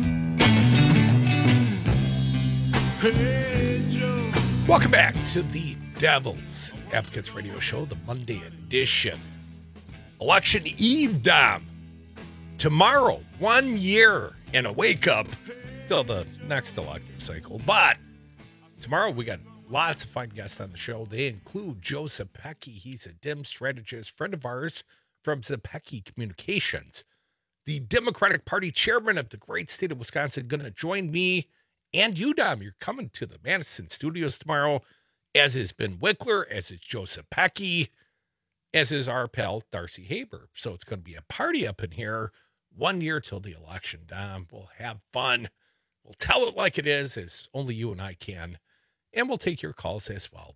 Welcome back to the Devil's Advocates radio show, the Monday edition. Election Eve, Dom. Tomorrow, 1 year and a wake up till the next elective cycle. But tomorrow we got lots of fine guests on the show. They include Joe Zepecki. He's a Dem strategist, friend of ours from Zepecki Communications. The Democratic Party chairman of the great state of Wisconsin, going to join me and you, Dom. You're coming to the Madison studios tomorrow, as is Ben Wickler, as is Joe Zepecki, as is our pal Darcy Haber. So it's going to be a party up in here 1 year till the election, Dom. We'll have fun. We'll tell it like it is, as only you and I can. And we'll take your calls as well.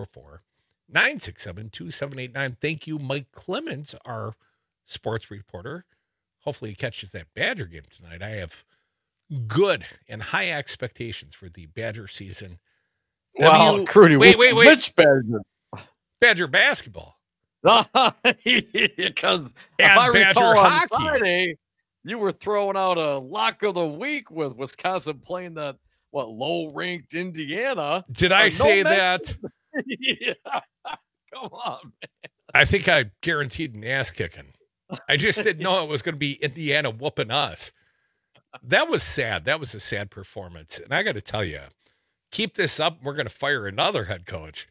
844-967-2789. Thank you, Mike Clemens, our sports reporter. Hopefully he catches that Badger game tonight. I have good and high expectations for the Badger season. Wow, Crudy. Wait. Which Badger? Badger basketball. Because if I recall on hockey. Friday, you were throwing out a lock of the week with Wisconsin playing that, low-ranked Indiana. Did I say that? Yeah. Come on, man. I think I guaranteed an ass kicking. I just didn't know it was going to be Indiana whooping us. That was sad. That was a sad performance. And I got to tell you, keep this up, we're going to fire another head coach.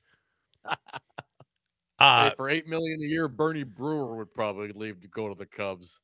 Hey, for $8 million a year, Bernie Brewer would probably leave to go to the Cubs.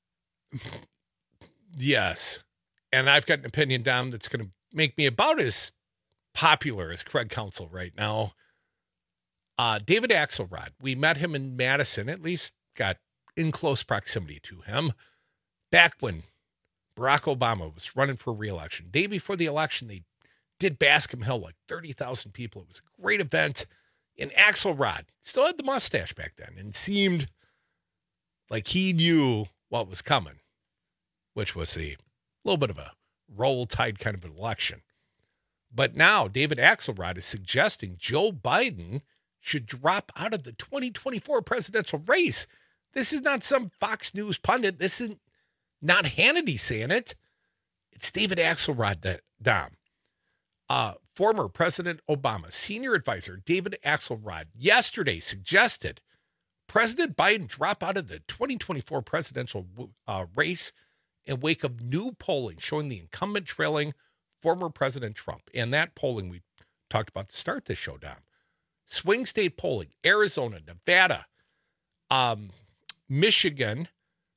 Yes. And I've got an opinion, Dom, that's going to make me about as popular as Craig Counsell right now. David Axelrod. We met him in Madison, at least got in close proximity to him, back when Barack Obama was running for re-election. Day before the election, they did Bascom Hill, like 30,000 people. It was a great event. And Axelrod still had the mustache back then and seemed like he knew what was coming, which was a little bit of a roll tide kind of an election. But now David Axelrod is suggesting Joe Biden should drop out of the 2024 presidential race. This is not some Fox News pundit. This is not Hannity saying it. It's David Axelrod, Dom. Former President Obama, senior advisor David Axelrod, yesterday suggested President Biden drop out of the 2024 presidential race in wake of new polling showing the incumbent trailing former President Trump. And that polling we talked about to start this show, Dom. Swing state polling, Arizona, Nevada, Michigan.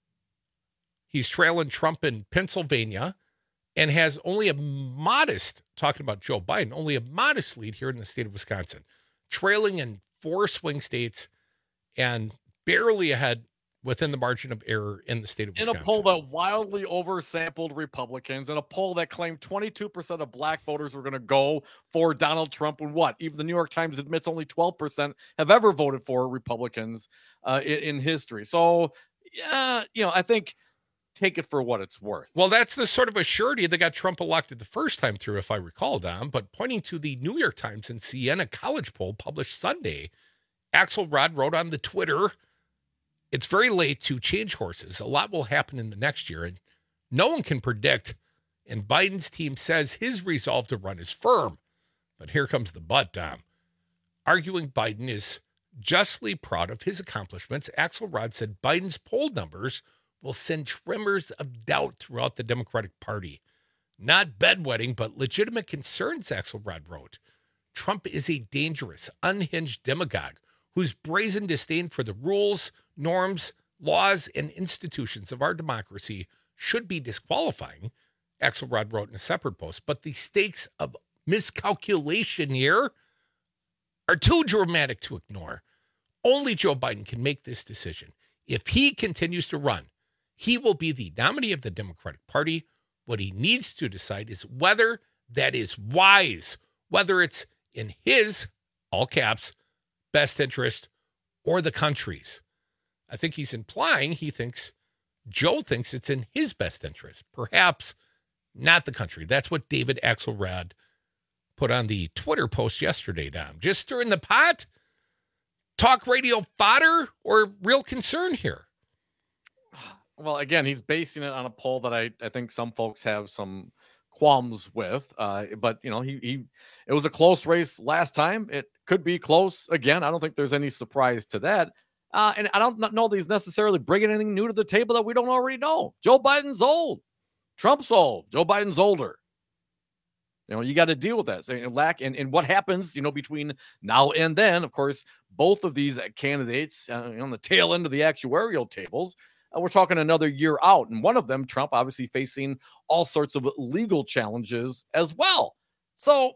He's trailing Trump in Pennsylvania and has only a modest, talking about Joe Biden, only a modest lead here in the state of Wisconsin, trailing in 4 swing states and barely ahead within the margin of error in the state of Wisconsin. In a poll that wildly oversampled Republicans, in a poll that claimed 22% of black voters were going to go for Donald Trump, and even the New York Times admits only 12% have ever voted for Republicans in history. So, yeah, I think take it for what it's worth. Well, that's the sort of a surety that got Trump elected the first time through, if I recall, Dom. But pointing to the New York Times and Siena College poll published Sunday, Axelrod wrote on the Twitter, "It's very late to change horses. A lot will happen in the next year, and no one can predict. And Biden's team says his resolve to run is firm." But here comes the but, Dom. Arguing Biden is justly proud of his accomplishments, Axelrod said Biden's poll numbers will send tremors of doubt throughout the Democratic Party. Not bedwetting, but legitimate concerns, Axelrod wrote. Trump is a dangerous, unhinged demagogue whose brazen disdain for the rules, norms, laws, and institutions of our democracy should be disqualifying, Axelrod wrote in a separate post. But the stakes of miscalculation here are too dramatic to ignore. Only Joe Biden can make this decision. If he continues to run, he will be the nominee of the Democratic Party. What he needs to decide is whether that is wise, whether it's in his, all caps, best interest or the country's. I think he's implying Joe thinks it's in his best interest, perhaps not the country. That's what David Axelrod put on the Twitter post yesterday, Dom. Just stirring the pot? Talk radio fodder or real concern here? Well, again, he's basing it on a poll that I think some folks have some qualms with. But, it was a close race last time. It could be close again. I don't think there's any surprise to that. And I don't know that he's necessarily bringing anything new to the table that we don't already know. Joe Biden's old. Trump's old. Joe Biden's older. You got to deal with that. So, and what happens, between now and then, of course, both of these candidates on the tail end of the actuarial tables, we're talking another year out. And one of them, Trump, obviously facing all sorts of legal challenges as well. So,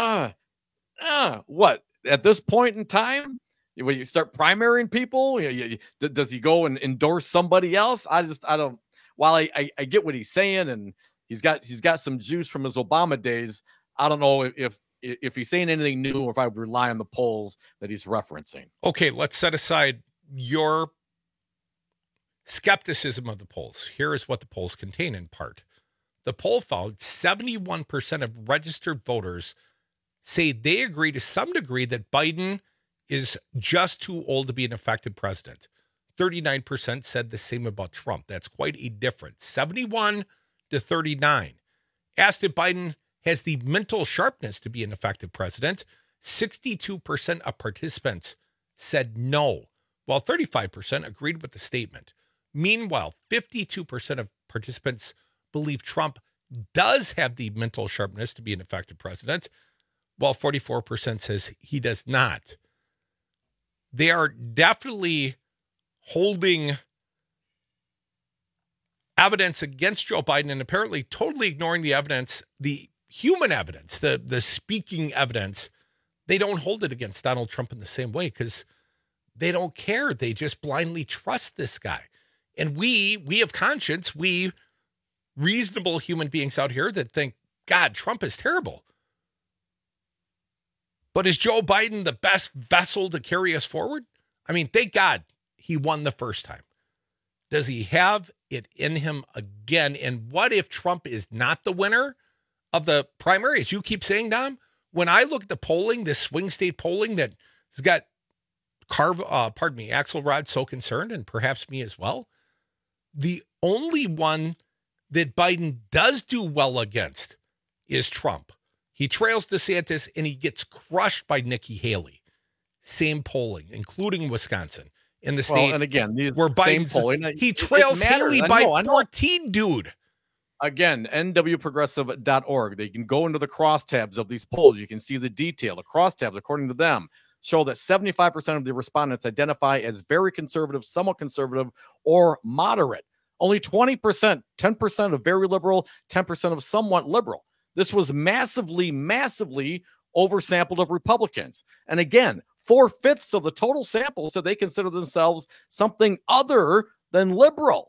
what? At this point in time, when you start primarying people, does he go and endorse somebody else? I don't. While I get what he's saying, and he's got some juice from his Obama days, I don't know if he's saying anything new or if I would rely on the polls that he's referencing. Okay, let's set aside your skepticism of the polls. Here is what the polls contain in part. The poll found 71% of registered voters say they agree to some degree that Biden is just too old to be an effective president. 39% said the same about Trump. That's quite a difference. 71 to 39. Asked if Biden has the mental sharpness to be an effective president, 62% of participants said no, while 35% agreed with the statement. Meanwhile, 52% of participants believe Trump does have the mental sharpness to be an effective president, while 44% says he does not. They are definitely holding evidence against Joe Biden and apparently totally ignoring the evidence, the human evidence, the speaking evidence. They don't hold it against Donald Trump in the same way because they don't care. They just blindly trust this guy. And we have conscience, we reasonable human beings out here that think, God, Trump is terrible. But is Joe Biden the best vessel to carry us forward? I mean, thank God he won the first time. Does he have it in him again? And what if Trump is not the winner of the primary, as you keep saying, Dom? When I look at the polling, this swing state polling that has got Axelrod so concerned, and perhaps me as well, the only one that Biden does do well against is Trump. He trails DeSantis and he gets crushed by Nikki Haley. Same polling, including Wisconsin. In the state, and again, where Biden's, polling, he trails Haley by 14, dude. Again, nwprogressive.org. They can go into the crosstabs of these polls. You can see the detail. The crosstabs, according to them, show that 75% of the respondents identify as very conservative, somewhat conservative, or moderate. Only 20%, 10% of very liberal, 10% of somewhat liberal. This was massively, massively oversampled of Republicans. And again, 4/5 of the total sample said they consider themselves something other than liberal.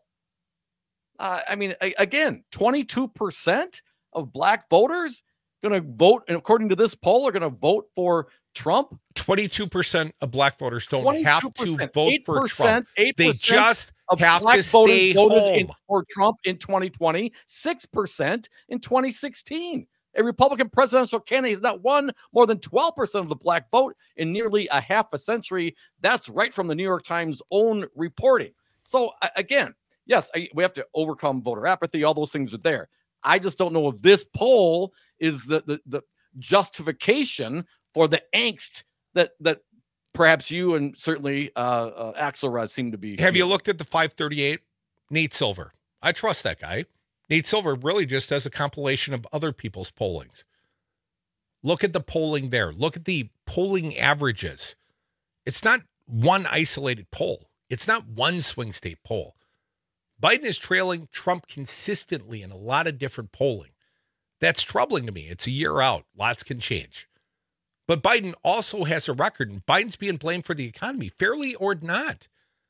I mean, again, 22% of black voters going to vote, and according to this poll, are going to vote for Trump. 22% of black voters don't have to vote for Trump. 8% they just of have black to stay voted home. For Trump in 2020, 6% in 2016. A Republican presidential candidate has not won more than 12% of the black vote in nearly a half a century. That's right from the New York Times' own reporting. So again, yes, we have to overcome voter apathy. All those things are there. I just don't know if this poll is the justification for the angst that perhaps you and certainly Axelrod seem to be. Have you looked at the 538? Nate Silver. I trust that guy. Nate Silver really just does a compilation of other people's pollings. Look at the polling there. Look at the polling averages. It's not one isolated poll. It's not one swing state poll. Biden is trailing Trump consistently in a lot of different polling. That's troubling to me. It's a year out. Lots can change. But Biden also has a record, and Biden's being blamed for the economy, fairly or not.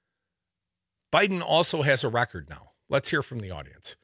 Biden also has a record now. Let's hear from the audience.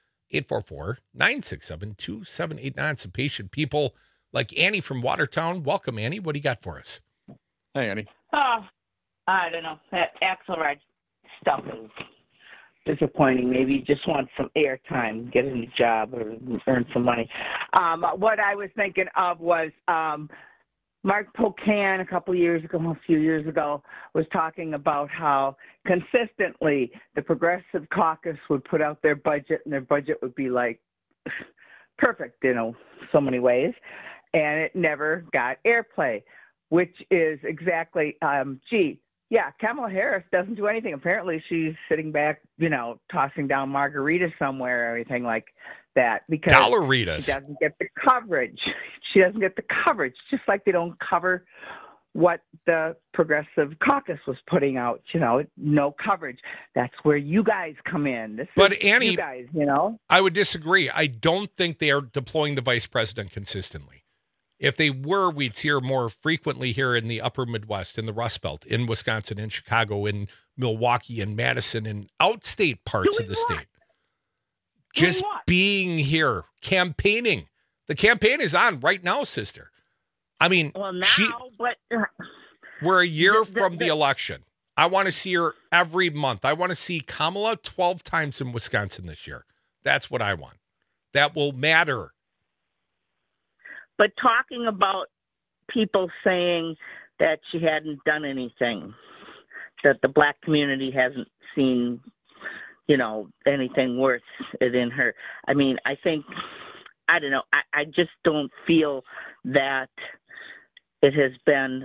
844-967-2789. Some patient people like Annie from Watertown. Welcome, Annie. What do you got for us? Hey, Annie. Oh, I don't know. That Axelrod stuff is disappointing. Maybe you just want some airtime, get a new job, or earn some money. What I was thinking of was Mark Pocan a few years ago, was talking about how consistently the Progressive Caucus would put out their budget, and their budget would be like perfect, so many ways, and it never got airplay, which is exactly, Kamala Harris doesn't do anything. Apparently she's sitting back, tossing down margaritas somewhere or anything like that because Dollaritas. she doesn't get the coverage. She doesn't get the coverage, just like they don't cover what the Progressive Caucus was putting out, no coverage. That's where you guys come in. But Annie, you guys, I would disagree. I don't think they are deploying the vice president consistently. If they were, we'd see her more frequently here in the upper Midwest, in the Rust Belt, in Wisconsin, in Chicago, in Milwaukee, in Madison, and outstate parts of the state. Just being here, campaigning. The campaign is on right now, sister. I mean, we're a year from the election. I want to see her every month. I want to see Kamala 12 times in Wisconsin this year. That's what I want. That will matter. But talking about people saying that she hadn't done anything, that the black community hasn't seen, anything worth it in her. I mean, I think, I don't know, I just don't feel that it has been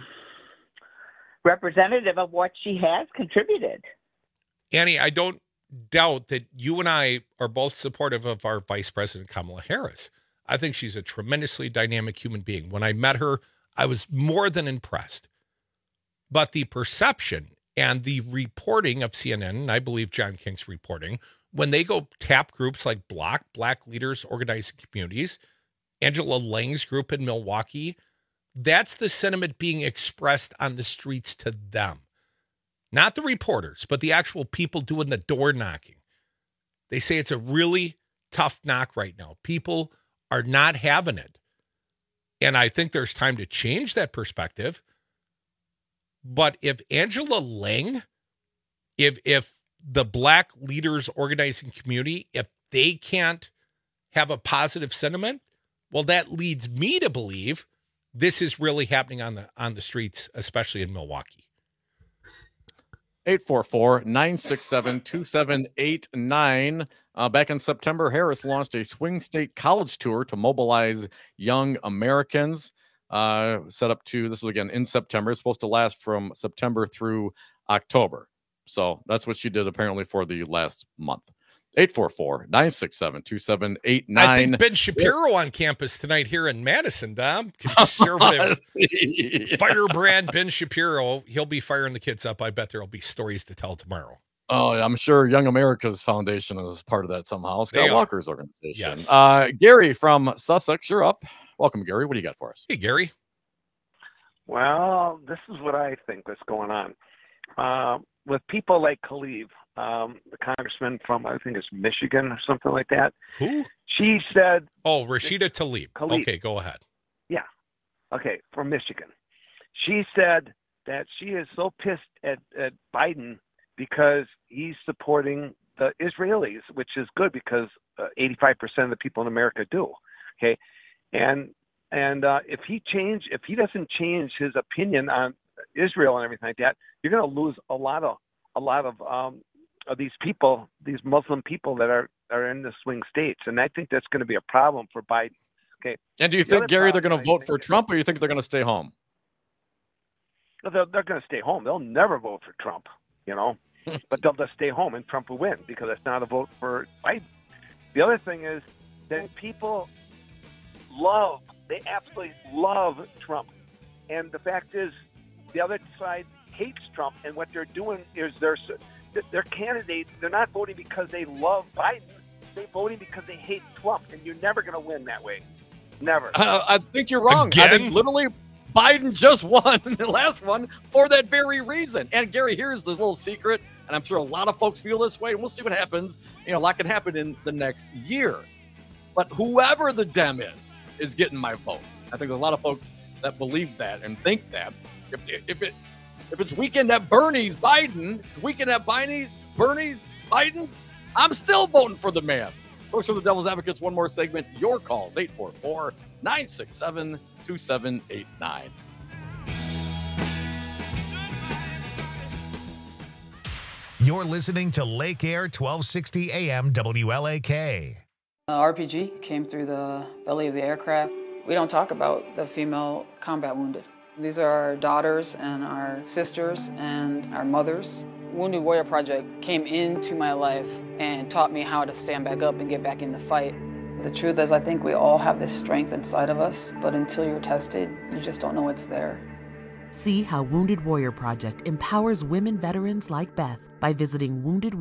representative of what she has contributed. Annie, I don't doubt that you and I are both supportive of our Vice President Kamala Harris. I think she's a tremendously dynamic human being. When I met her, I was more than impressed. But the perception and the reporting of CNN, and I believe John King's reporting, when they go tap groups like Block, Black Leaders Organizing Communities, Angela Lang's group in Milwaukee, that's the sentiment being expressed on the streets to them. Not the reporters, but the actual people doing the door knocking. They say it's a really tough knock right now. People are not having it. And I think there's time to change that perspective. But if Angela Lang, if the Black Leaders Organizing Community, if they can't have a positive sentiment, well, that leads me to believe this is really happening on the streets, especially in Milwaukee. 844-967-2789. Back in September, Harris launched a swing state college tour to mobilize young Americans. Set up to, this was again in September. It's supposed to last from September through October. So that's what she did apparently for the last month. 844-967-2789. I think Ben Shapiro on campus tonight here in Madison, Dom. Conservative firebrand Ben Shapiro. He'll be firing the kids up. I bet there'll be stories to tell tomorrow. Oh, I'm sure Young America's Foundation is part of that somehow. Scott Walker's organization. Yes. Gary from Sussex, you're up. Welcome, Gary. What do you got for us? Hey, Gary. Well, this is what I think is going on. With people like Tlaib, the congressman from, I think it's Michigan or something like that. Who? She said... Oh, Rashida Tlaib. Okay, go ahead. Yeah. Okay, from Michigan. She said that she is so pissed at Biden because he's supporting the Israelis, which is good because 85% of the people in America do. Okay, and if he doesn't change his opinion on Israel and everything like that, you're going to lose a lot of these people, these Muslim people that are in the swing states, and I think that's going to be a problem for Biden. Okay. And do you think, Gary, they're going to vote for Trump, or you think they're going to stay home? They're going to stay home. They'll never vote for Trump, but they'll just stay home, and Trump will win because it's not a vote for Biden. The other thing is that people they absolutely love Trump, and the fact is, the other side hates Trump, and what they're doing is their candidates, they're not voting because they love Biden. They're voting because they hate Trump, and you're never going to win that way. Never. I think you're wrong. Again? I think literally Biden just won the last one for that very reason. And Gary, here's the little secret, and I'm sure a lot of folks feel this way, and we'll see what happens. A lot can happen in the next year. But whoever the Dem is getting my vote. I think there's a lot of folks that believe that and think that. If it's weekend at Bernie's Biden, if it's weekend at Bernie's Biden's, I'm still voting for the man. Folks, for the Devil's Advocates, one more segment. Your calls, 844-967-2789. You're listening to Lake Air 1260 AM WLAK. RPG came through the belly of the aircraft. We don't talk about the female combat wounded. These are our daughters and our sisters and our mothers. Wounded Warrior Project came into my life and taught me how to stand back up and get back in the fight. The truth is, I think we all have this strength inside of us, but until you're tested, you just don't know it's there. See how Wounded Warrior Project empowers women veterans like Beth by visiting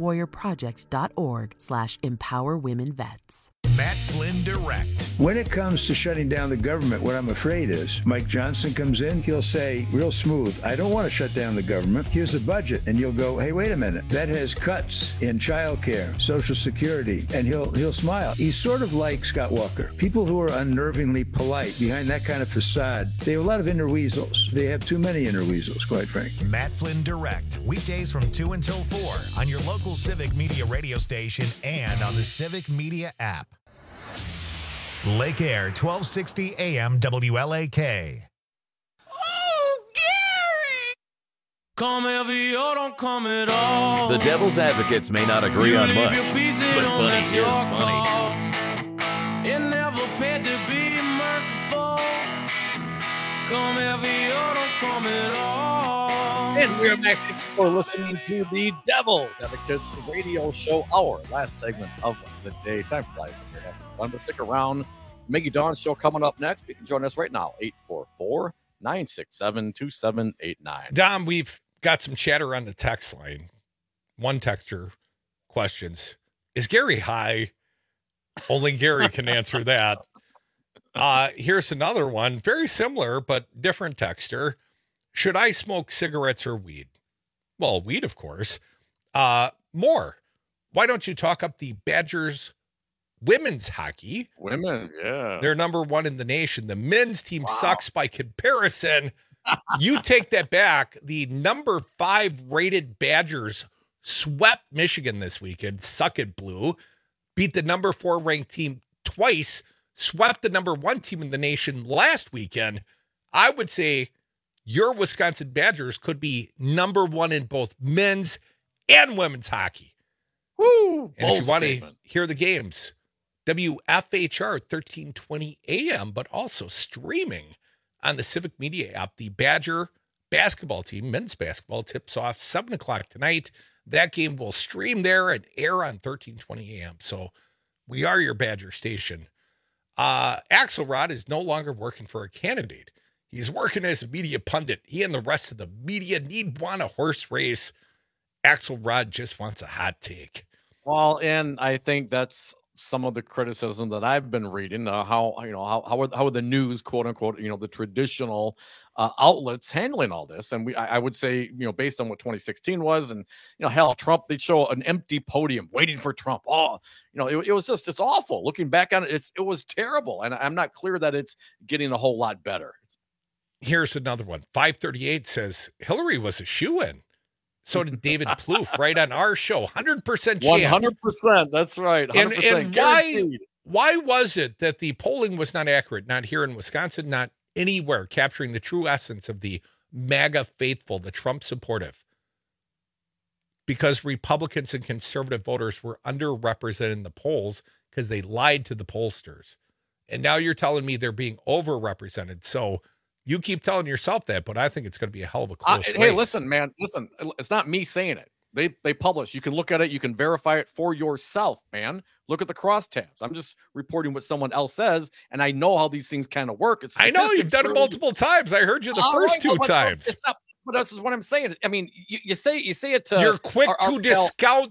woundedwarriorproject.org/empowerwomenvets. Matt Flynn Direct. When it comes to shutting down the government, what I'm afraid is Mike Johnson comes in, he'll say real smooth, I don't want to shut down the government. Here's the budget. And you'll go, hey, wait a minute. That has cuts in childcare, Social Security, and he'll smile. He's sort of like Scott Walker. People who are unnervingly polite behind that kind of facade, they have a lot of inner weasels. They have too many inner weasels, quite frankly. Matt Flynn Direct, weekdays from 2 until 4 on your local Civic Media radio station and on the Civic Media app. Lake Air, 1260 AM WLAK. Oh, Gary! Come heavy or don't come at all. The Devil's Advocates may not agree on much, but funny is funny. It never paid to be merciful. Come heavy or don't come at all. And we are back for listening to the Devil's Advocates radio show, our last segment of the day. Time flies when you're having fun, but stick around. Maggie Dawn's show coming up next. You can join us right now, 844-967-2789. Dom, we've got some chatter on the text line. One texter questions, is Gary high? Only Gary can answer that. Here's another one, very similar, but different texter. Should I smoke cigarettes or weed? Well, weed, of course. More. Why don't you talk up the Badgers women's hockey? Women, yeah. They're number one in the nation. The men's team sucks by comparison. You take that back. The number 5 rated Badgers swept Michigan this weekend. Suck it, Blue. Beat the number 4 ranked team twice. Swept the number 1 team in the nation last weekend. I would say your Wisconsin Badgers could be number 1 in both men's and women's hockey. Woo! And if you want to hear the games, WFHR 1320 AM, but also streaming on the Civic Media app. The Badger basketball team, men's basketball, tips off 7 o'clock tonight. That game will stream there and air on 1320 AM. So we are your Badger station. Axelrod is no longer working for a candidate. He's working as a media pundit. He and the rest of the media want a horse race. Axelrod just wants a hot take. Well, and I think that's some of the criticism that I've been reading. How are the news, quote unquote, the traditional outlets handling all this? And I would say, based on what 2016 was, and hell, Trump, they'd show an empty podium waiting for Trump. Oh, it was just, it's awful. Looking back on it, it was terrible, and I'm not clear that it's getting a whole lot better. Here's another one. 538 says Hillary was a shoo-in. So did David Plouffe right on our show. 100% chance. 100%. That's right. 100%. And why was it that the polling was not accurate? Not here in Wisconsin, not anywhere, capturing the true essence of the MAGA faithful, the Trump supportive. Because Republicans and conservative voters were underrepresented in the polls because they lied to the pollsters. And now you're telling me they're being overrepresented. So you keep telling yourself that, but I think it's going to be a hell of a close race. Hey, listen, man, listen. It's not me saying it. They publish. You can look at it. You can verify it for yourself, man. Look at the crosstabs. I'm just reporting what someone else says, and I know how these things kind of work. I know you've done it multiple times. I heard you the first two times. It's not. But that's what I'm saying. I mean, you say it to. You're quick to discount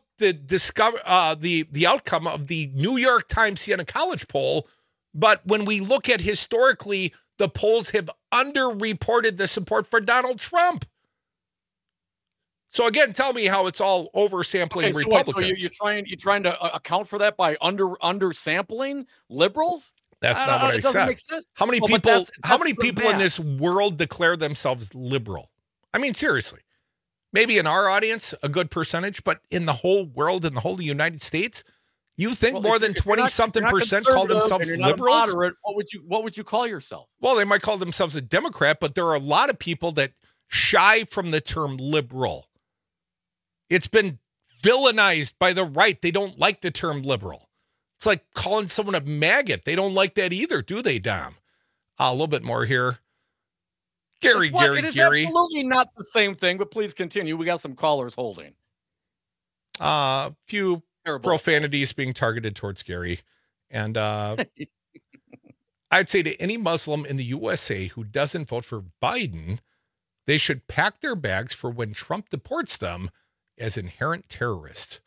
the outcome of the New York Times Siena College poll, but when we look at historically, the polls have underreported the support for Donald Trump. So again, tell me how it's all oversampling Republicans. So you're trying to account for that by undersampling liberals? That's not what I said. How many people in this world declare themselves liberal? I mean, seriously, maybe in our audience, a good percentage, but in the whole world, in the whole United States, you think more than 20-something% call themselves liberals? Moderate, what would you call yourself? Well, they might call themselves a Democrat, but there are a lot of people that shy from the term liberal. It's been villainized by the right. They don't like the term liberal. It's like calling someone a maggot. They don't like that either, do they, Dom? A little bit more here. Gary. It is absolutely not the same thing, but please continue. We got some callers holding. Few Terrible. profanities being targeted towards Gary. And I'd say to any Muslim in the USA who doesn't vote for Biden, they should pack their bags for when Trump deports them as inherent terrorists.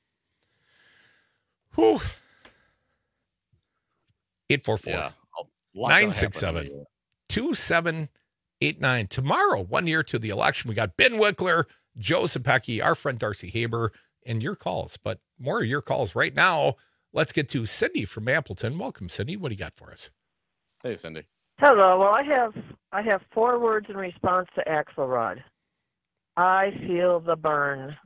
Whew. 844-967-2789. Tomorrow, 1 year to the election, we got Ben Wickler, Joe Zepecki, our friend Darcy Haber, and your calls. But more of your calls right now. Let's get to Cindy from Appleton. Welcome, Cindy. What do you got for us? Hey, Cindy. Hello. Well, I have 4 words in response to Axelrod. I feel the burn.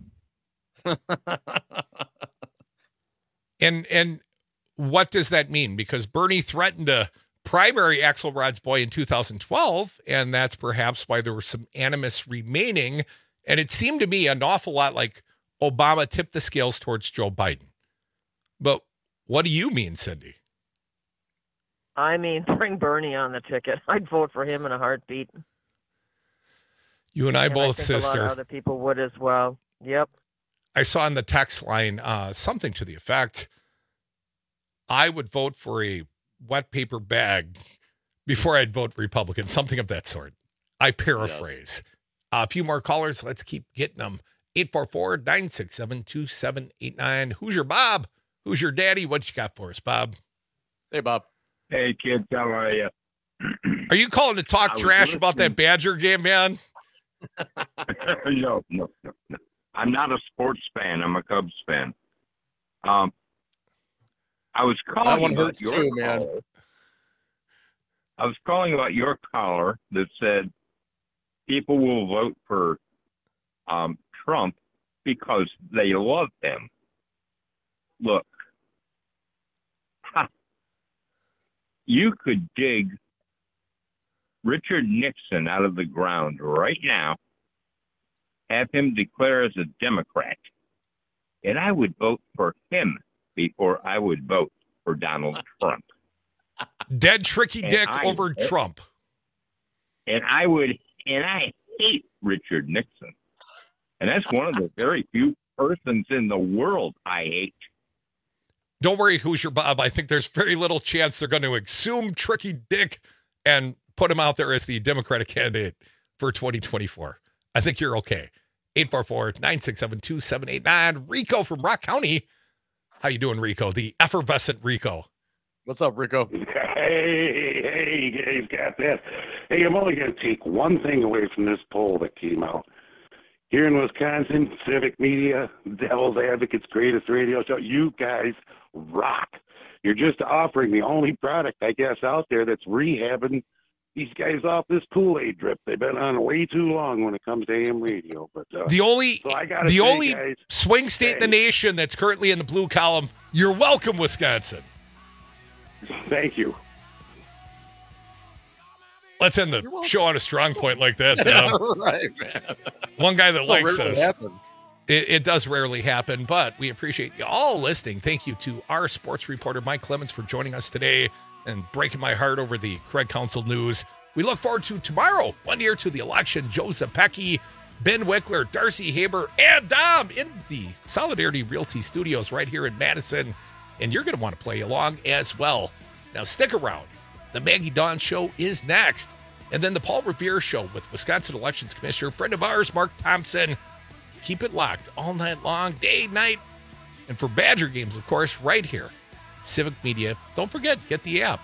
And what does that mean? Because Bernie threatened to primary Axelrod's boy in 2012, and that's perhaps why there was some animus remaining. And it seemed to me an awful lot like Obama tipped the scales towards Joe Biden. But what do you mean, Cindy? I mean, bring Bernie on the ticket. I'd vote for him in a heartbeat. You and I both, I think sister. A lot of other people would as well. Yep. I saw in the text line something to the effect, I would vote for a wet paper bag before I'd vote Republican, something of that sort. I paraphrase. Yes. A few more callers. Let's keep getting them. 844-967-2789. Who's your Bob? Who's your daddy? What you got for us, Bob? Hey, Bob. Hey, kids. How are you? Are you calling to talk trash about that Badger game, man? No. I'm not a sports fan. I'm a Cubs fan. I was calling that one about hurts your too, caller. man. I was calling about your caller that said people will vote for Trump because they love him. Look, you could dig Richard Nixon out of the ground right now, have him declare as a Democrat, and I would vote for him before I would vote for Donald Trump. Dead Tricky Dick over Trump. And I hate Richard Nixon. And that's one of the very few persons in the world I hate. Don't worry, who's your Bob? I think there's very little chance they're going to exhume Tricky Dick and put him out there as the Democratic candidate for 2024. I think you're okay. 844-967-2789. Rico from Rock County. How you doing, Rico? The effervescent Rico. What's up, Rico? Hey, you got that. Hey, I'm only going to take one thing away from this poll that came out. Here in Wisconsin, Civic Media, Devil's Advocates, greatest radio show. You guys rock. You're just offering the only product, I guess, out there that's rehabbing these guys off this Kool-Aid drip. They've been on way too long when it comes to AM radio. But the only guys, swing state in the nation that's currently in the blue column. You're welcome, Wisconsin. Thank you. Let's end the show on a strong point like that. Right, man. One guy that so likes rarely us. happens. It does rarely happen, but we appreciate you all listening. Thank you to our sports reporter, Mike Clemens, for joining us today and breaking my heart over the Craig Council news. We look forward to tomorrow, 1 year to the election. Joe Zepecki, Ben Wickler, Darcy Haber, and Dom in the Solidarity Realty Studios right here in Madison. And you're going to want to play along as well. Now stick around. The Maggie Dawn Show is next. And then the Paul Revere Show with Wisconsin Elections Commissioner, friend of ours, Mark Thompson. Keep it locked all night long, day, night. And for Badger games, of course, right here. Civic Media. Don't forget, get the app.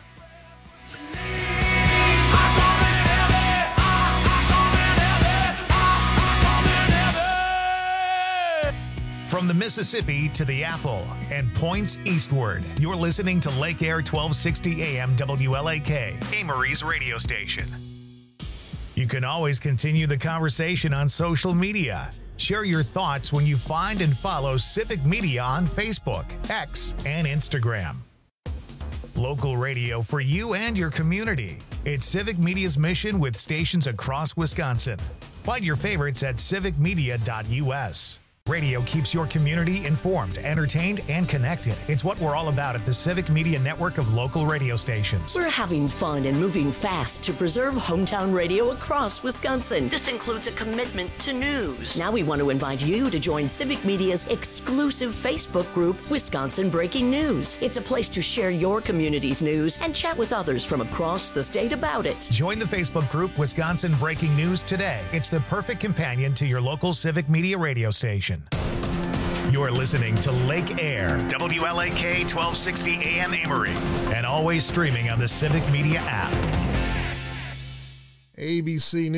From the Mississippi to the Apple and points eastward, you're listening to Lake Air 1260 AM WLAK, Amory's radio station. You can always continue the conversation on social media. Share your thoughts when you find and follow Civic Media on Facebook, X, and Instagram. Local radio for you and your community. It's Civic Media's mission with stations across Wisconsin. Find your favorites at civicmedia.us. Radio keeps your community informed, entertained, and connected. It's what we're all about at the Civic Media network of local radio stations. We're having fun and moving fast to preserve hometown radio across Wisconsin. This includes a commitment to news. Now we want to invite you to join Civic Media's exclusive Facebook group, Wisconsin Breaking News. It's a place to share your community's news and chat with others from across the state about it. Join the Facebook group Wisconsin Breaking News today. It's the perfect companion to your local Civic Media radio station. You're listening to Lake Air, WLAK 1260 AM Amory, and always streaming on the Civic Media app. ABC News.